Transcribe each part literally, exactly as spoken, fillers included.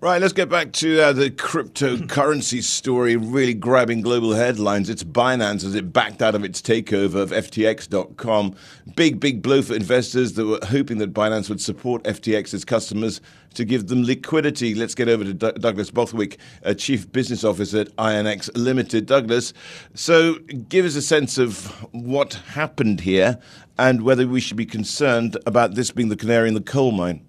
Right, let's get back to uh, the cryptocurrency story really grabbing global headlines. It's Binance as it backed out of its takeover of F T X dot com. Big, big blow for investors that were hoping that Binance would support F T X's customers to give them liquidity. Let's get over to D- Douglas Bothwick, uh, Chief Business Officer at I N X Limited. Douglas, so give us a sense of what happened here and whether we should be concerned about this being the canary in the coal mine.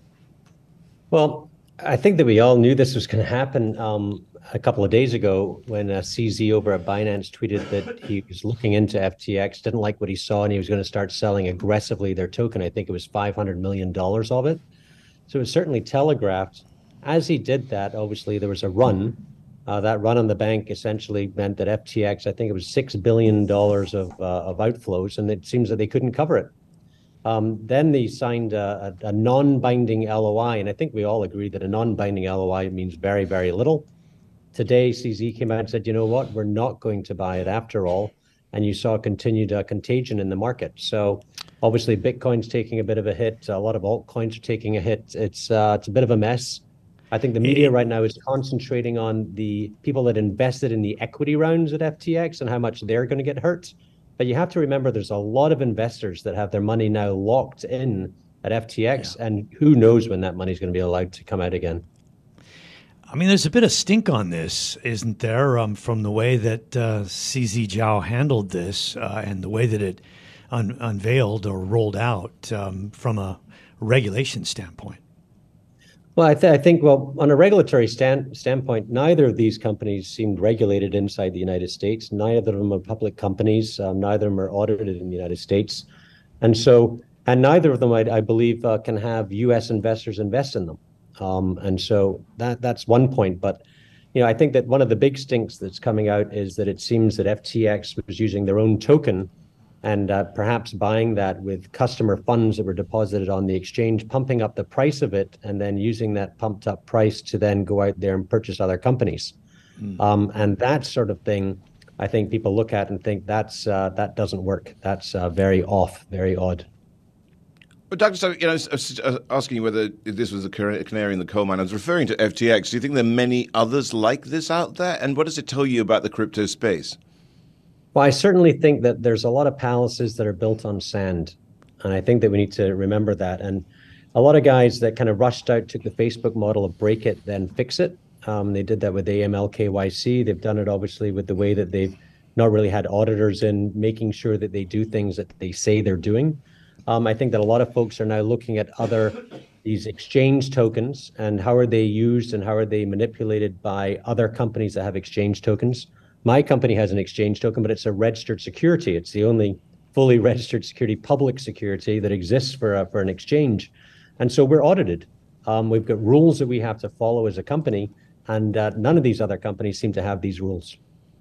Well, I think that we all knew this was going to happen um, a couple of days ago when uh, C Z over at Binance tweeted that he was looking into F T X, didn't like what he saw, and he was going to start selling aggressively their token. I think it was five hundred million dollars of it. So it was certainly telegraphed. As he did that, obviously there was a run. Uh, that run on the bank essentially meant that F T X, I think it was six billion dollars of, uh, of outflows, and it seems that they couldn't cover it. Um, then they signed a, a, a non-binding L O I, and I think we all agree that a non-binding L O I means very, very little. Today, C Z came out and said, you know what, we're not going to buy it after all. And you saw continued uh, contagion in the market. So obviously, Bitcoin's taking a bit of a hit. A lot of altcoins are taking a hit. It's uh, it's a bit of a mess. I think the media right now is concentrating on the people that invested in the equity rounds at F T X and how much they're going to get hurt. But you have to remember there's a lot of investors that have their money now locked in at F T X, yeah. And who knows when that money is going to be allowed to come out again. I mean, there's a bit of stink on this, isn't there, um, from the way that uh, C Z Zhao handled this uh, and the way that it un- unveiled or rolled out um, from a regulation standpoint. Well, I, th- I think, well, on a regulatory stand- standpoint, neither of these companies seemed regulated inside the United States. Neither of them are public companies. Um, neither of them are audited in the United States. And so, and neither of them, I, I believe, uh, can have U S investors invest in them. Um, and so that that's one point. But, you know, I think that one of the big stinks that's coming out is that it seems that F T X was using their own token and uh, perhaps buying that with customer funds that were deposited on the exchange, pumping up the price of it, and then using that pumped up price to then go out there and purchase other companies. Mm. Um, and that sort of thing, I think people look at and think that's uh, that doesn't work. That's uh, very off, very odd. But Doctor So, you know, I was asking you whether this was a canary in the coal mine. I was referring to F T X. Do you think there are many others like this out there? And what does it tell you about the crypto space? Well, I certainly think that there's a lot of palaces that are built on sand. And I think that we need to remember that. And a lot of guys that kind of rushed out, took the Facebook model of break it, then fix it. Um, they did that with A M L K Y C. They've done it, obviously, with the way that they've not really had auditors in, making sure that they do things that they say they're doing. Um, I think that a lot of folks are now looking at other, these exchange tokens and how are they used and how are they manipulated by other companies that have exchange tokens. My company has an exchange token, but it's a registered security. It's the only fully registered security, public security that exists for a, for an exchange. And so we're audited. Um, we've got rules that we have to follow as a company, and uh, none of these other companies seem to have these rules.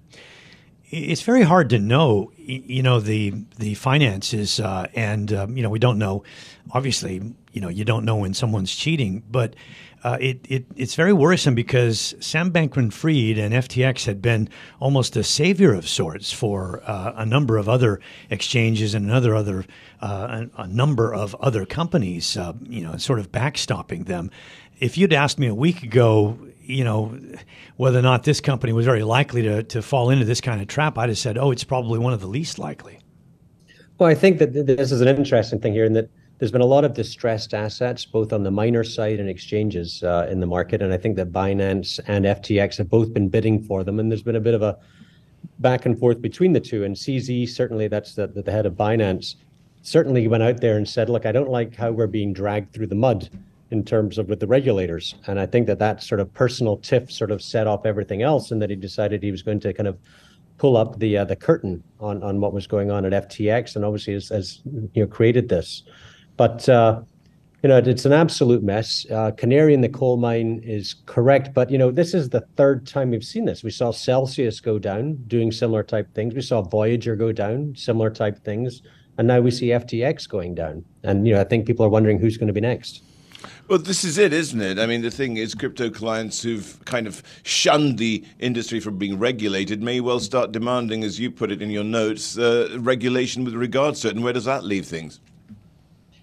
It's very hard to know, you know, the the finances, uh, and um, you know, we don't know. Obviously, you know, you don't know when someone's cheating, but uh, it it it's very worrisome because Sam Bankman-Fried and F T X had been almost a savior of sorts for uh, a number of other exchanges and another other uh, a, a number of other companies, uh, you know, sort of backstopping them. If you'd asked me a week ago, you know, whether or not this company was very likely to, to fall into this kind of trap, I'd have said, oh, it's probably one of the least likely. Well, I think that this is an interesting thing here in that there's been a lot of distressed assets, both on the miner side and exchanges uh, in the market. And I think that Binance and F T X have both been bidding for them. And there's been a bit of a back and forth between the two. And C Z, certainly that's the, the head of Binance, certainly went out there and said, look, I don't like how we're being dragged through the mud in terms of with the regulators. And I think that that sort of personal tiff sort of set off everything else, and that he decided he was going to kind of pull up the uh, the curtain on, on what was going on at F T X, and obviously has, has you know created this. But uh, you know it's an absolute mess. Uh, canary in the coal mine is correct, but you know this is the third time we've seen this. We saw Celsius go down doing similar type things. We saw Voyager go down, similar type things, and now we see F T X going down. And you know I think people are wondering who's going to be next. Well, this is it, isn't it? I mean, the thing is, crypto clients who've kind of shunned the industry from being regulated may well start demanding, as you put it in your notes, uh, regulation with regards to it. And where does that leave things?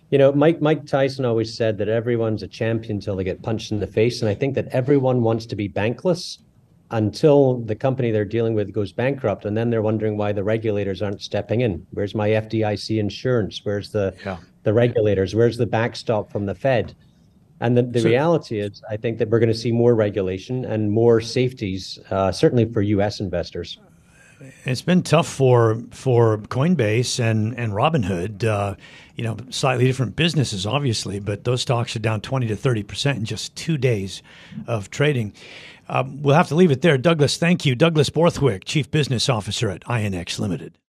You know, Mike Mike Tyson always said that everyone's a champion until they get punched in the face, and I think that everyone wants to be bankless until the company they're dealing with goes bankrupt, and then they're wondering why the regulators aren't stepping in. Where's my F D I C insurance? Where's the yeah. the regulators? Where's the backstop from the Fed? And the, the so, reality is, I think that we're going to see more regulation and more safeties, uh, certainly for U S investors. It's been tough for for Coinbase and and Robinhood. Uh, you know, slightly different businesses, obviously, but those stocks are down twenty to thirty percent in just two days of trading. Um, we'll have to leave it there. Douglas, thank you. Douglas Borthwick, Chief Business Officer at I N X Limited.